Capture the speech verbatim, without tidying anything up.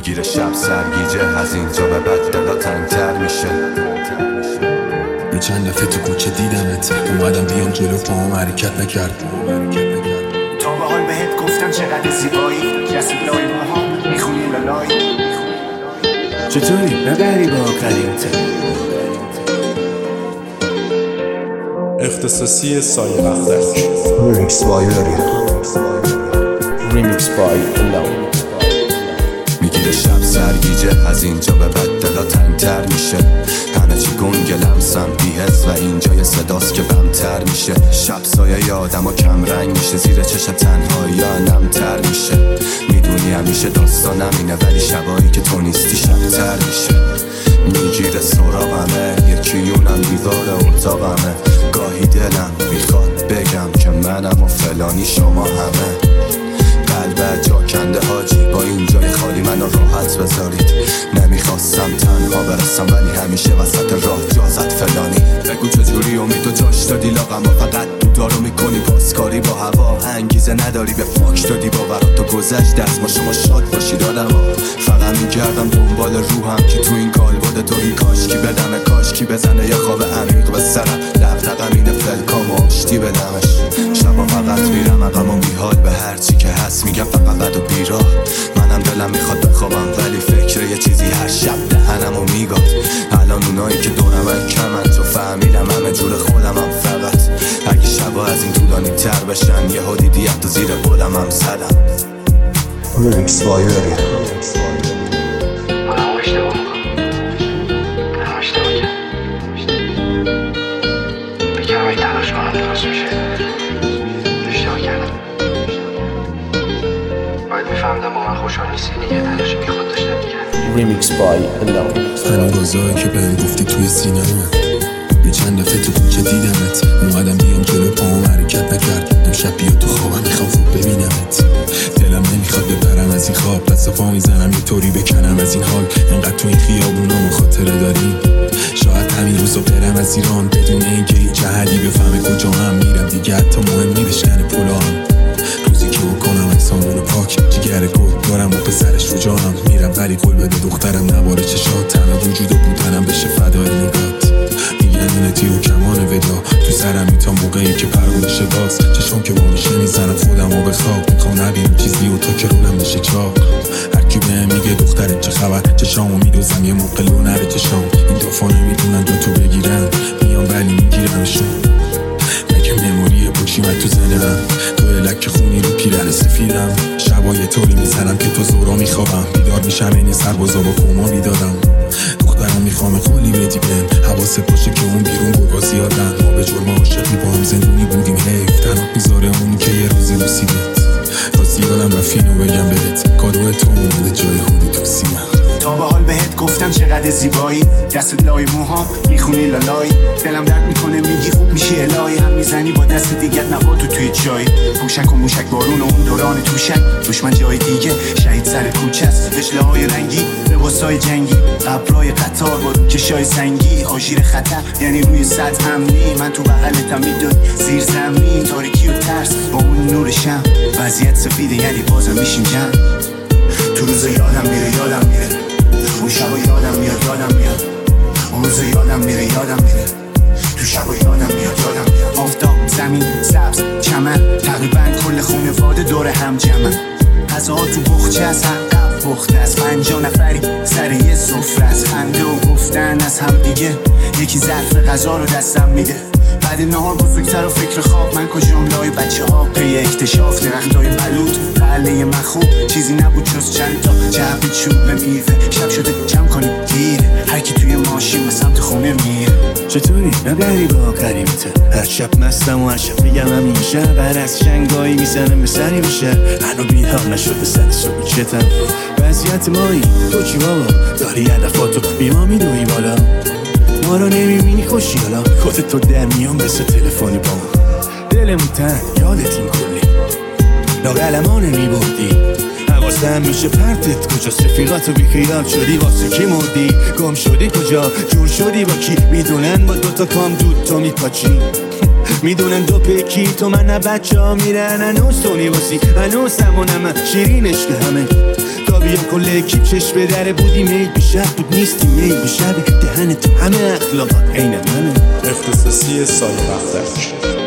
میگیره شب سرگیجه، از اینجا به بعد دلا تنگتر میشه. یه چند دفعه تو کوچه دیدمت، اومدم بیام جلو پاهم حرکت نکرد. تا به حال بهت گفتم چقدر زیبایی، جسد لای موهام میخونی لالای. چطوری؟ ببری با قریمته اختصاصی سایه وقتک. ریمیکس بای وری ریمیکس بای الون. میگیره شب سرگیجه، از اینجا به بعد دلا تنگتر میشه. همه چی گنگ لمسم بی‌حس و اینجا یه صداست که بمتر میشه. شب سایه آدم و کم رنگ میشه، زیر چشم تنهایی نمتر میشه. میدونی همیشه داستانم اینه، ولی شبایی که تو نیستی شبتر میشه. میگیره سراغمه، یکیونم دیوار اتاقمه. گاهی دلم میخواد بگم که منم و فلانی شما همه. قلب جا کنده حاجی، با این جای خالی منو راحت بذارید. نمیخواستم تنها برسم ولی همیشه وسط راه جازت فلانی. بگو چجوری امید و جاش دادی لاغم و فقط دودارو میکنی پاسکاری با هوا. انگیزه نداری به فاک دادی باورات و گذشت دست ما شما شاد باشید آدم ها. فقط میگردم دنبال روحم که تو این کالبد تو این کاشکی بدمه، کاشکی بزنه یه خواب عمیق به سرم. دقدقم اینه فلکام و آشتی بدمش. شبا فقط میرم عقم و بیحال به هرچی که هست میگم فقط بد و بیراه. منم دلم میخواد بخوابم ولی فکر یه چیزی هر شب دهنمو میگاد. الان اونایی که دورمن کمن، تو فهمیدم همه جور خودمم فقط. اگه شبا از این طولانی تر بشن، یه ها دیدی حتی زیر قولم هم زدم. ریمیکس بای وری میفهمدم با من خوشحال نیستی دیگه، تلاش بیخود داشتم دیگه. ریمیکس بای الون. هنو گازایی که بهم گفتی توی سینمه. یه چند دفعه تو کوچه دیدمت، اومدم بیام جلو پاهم حرکت نکرد. امشب بیا تو خوابم میخوام خوب ببینمت. دلم نمیخواد ببرم از این خواب، دست پا میزنم یه طوری بکنم از این حال. انقدر تو این خیابونا مخاطره داریم، شاید همین روزا برم از ایران بدون اینکه هیچ احدی بفهمه کجا هم میرم دیگه. حتی مهم نی بشن پولام، روزی که بکنم اکسامونو پاک. جگر گل دارم و پسرش رو جانم میرم، ولی قول بده دخترم نباره چشات. تنها وجود و بودنم بشه فدای نگات. میگن اینه تیر و کمان ودا تو سرم این تا موقعی که پرونشه باز. چشم که بامیشه میزنم خودم و به خواب. میخوام نبینم چیزی و تا که رونم بشه چاق. هرکی بهم میگه دخترت چه خبر، چشامو میدوزم یه موقع لو نره چشام. این دفعه نمیدونن دو تو بگیرن، میان ولی میگیرمشون. مگه مموری پشیمت تو زنم، تو لک خونی رو پیرن سفیدم. شبای طوری میزنم که تو زورا میخوابم، بیدار میشم این سربازا با کوما میدادم. دخترم میخوام قولی بدی بهم، حواست باشه که اون بیرون گوگا زیادن. ما به جرم عاشقی با هم زندونی بودیم، حیف تنات میذاره اون که یه روزی رسیدت. راستی یادم رفت اینو بگم بهت، کادو تو اومده جای خودی تو سینم. تا به حال بهت گفتم چقدر زیبایی، دست لای موهام میخونی لالای. دلم درد میکنه میگی خوب میشی الهی، هم میزنی با دست دیگه نباتو توی چای. پوشک و موشک بارون و اون دوران توشک، دشمن جای دیگه شهید سر کوچه است. فشله های رنگی لباسای جنگی، قبرای قطار با روکشای سنگی. آژیر خطر یعنی روی سطح امنی، من تو بغلتم میدونی زیر زمین. تاریکی و ترس با اون نور شم، وضعیت سفیده یعنی بازم میشیم جمع. تو روز یادم میره یادم میره، اون شبا یادم میاد یادم میاد. اون روز یادم میره یادم میره، تو شبا یادم میاد یادم میاد. آفتاب، زمین، سبز، چمن، تقریبا کل خانواده دور هم جمعن. غذاها تو بخچه از حقب پخته از پنجاه نفری سر یه سفره. از خنده و گفتن از هم دیگه، یکی ظرف غذا رو دستم میده. بعد نهار بزرگتر و فکر خواب، من کجام لای بچه ها پی اکتشاف. درختای بلوط قله مخوب، چیزی نبود جز چند تا جعبه چوب میوه. شب شده جمع کنیم دیره، هر کی توی ماشین به سمت خونه میره. چطوری؟ نبری با قریمته. هر شب مستم و هر شب بگم همین شب، هر از شنگایی میزنم به سری بشه. هنو بیدار نشده سر صبح چتم. وضعیت مایی تو چی بابا، داری هدفاتو بی ما میدوی بالا. ما رو نمیبینی خوشی حالا، خودت تو در میان بسه تلفنی با ما. دلمون تن یادت این کلی لاغلمانه میبردی. حواسم میشه پرتت کجاست، رفیقاتو بیخیال شدی واسه کی مردی. گم شدی کجا، جور شدی با کی، میدونن با دوتا کام دود تو میپاچی. میدونن دو پیکی تو من نه بچه ها میرن. هنوز تو میباسی هنوز همونم شیرینش که همه حسابیم کل اکیپ چشم به دره بودی میل به شب بود نیستی میل به شب دهن تو همه اخلاقات عین منه. اختصاصی سایه بختک.